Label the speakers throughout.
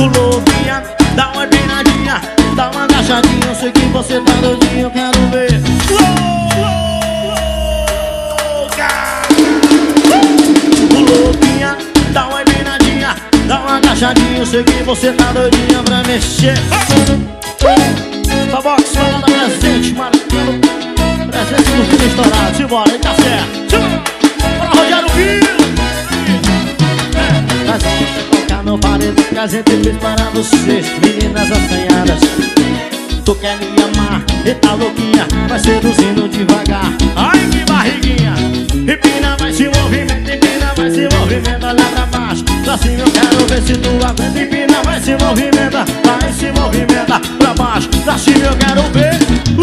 Speaker 1: louquinha, dá uma empinadinha, dá uma agachadinha. Eu sei que você tá doidinho, eu quero ver. Louquinha, dá uma empinadinha, dá uma agachadinha. Eu sei que você tá doidinha pra mexer. Tabox, falando presente, marcando presente no filme estourado. Simbora, aí tá certo. Bora, Rogério Vila. Mas vamos tocar no paredão que a gente fez para vocês, meninas assanhadas. Tu quer me amar e tá louquinha, vai seduzindo devagar. Ai, que barriguinha. Empina, vai se movimenta, empina, vai se movimenta. Olha pra baixo, pra cima eu quero ver se tu aguenta. Empina, vai se movimenta, vai se movimenta. Pra baixo, pra cima eu quero ver.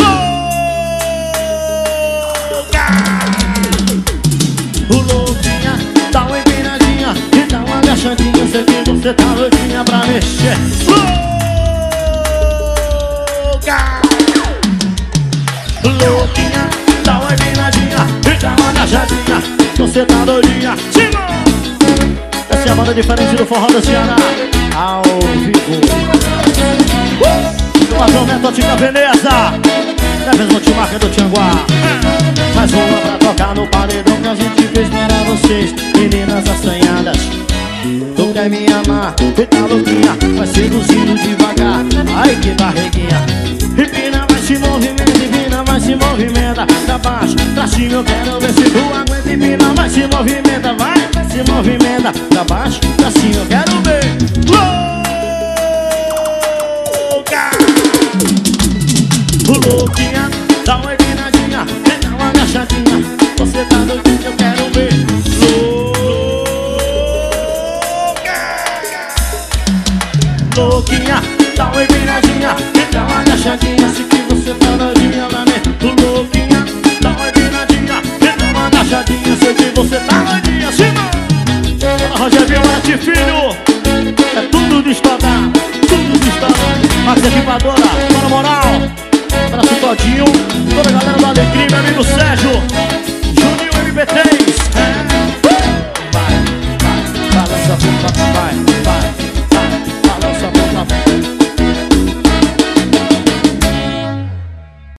Speaker 1: Louquinha, dá uma empinadinha e dá uma agachadinha. Eu sei que você tá doidinha pra mexer. Louquinha, dá uma empinadinha e dá uma agachadinha. Você tá doidinha. Essa é a banda diferente do forró do Ceará, ao vivo. O patrão Neto Antiga Veneza, é mesmo tio Marca do Tianguá. Mais uma pra tocar no paredão que a gente fez para vocês, meninas assanhadas. Tu quer me amar e tá louquinha, vai seduzindo devagar. Ai, que barriguinha. Empina, vai se movimenta, empina, vai se movimenta. Pra baixo, pra cima eu quero ver se tu aguenta. Empina, vai se movimenta, vai se movimenta. Pra baixo, pra cima eu quero ver. Louquinha, dá uma empinadinha, dá uma agachadinha. Você tá doidinha, eu quero ver. Louquinha, dá uma empinadinha, dá uma agachadinha. Se que você tá doidinha, vai ver. Louquinha, dá uma empinadinha, dá uma agachadinha. Sei que você tá doidinha, sim. Rogério Mate Filho, é tudo de estourar, tudo de estourar. Max Equipadora, para moral. Abraço todinho, toda a galera do Alecrim, meu amigo Sérgio.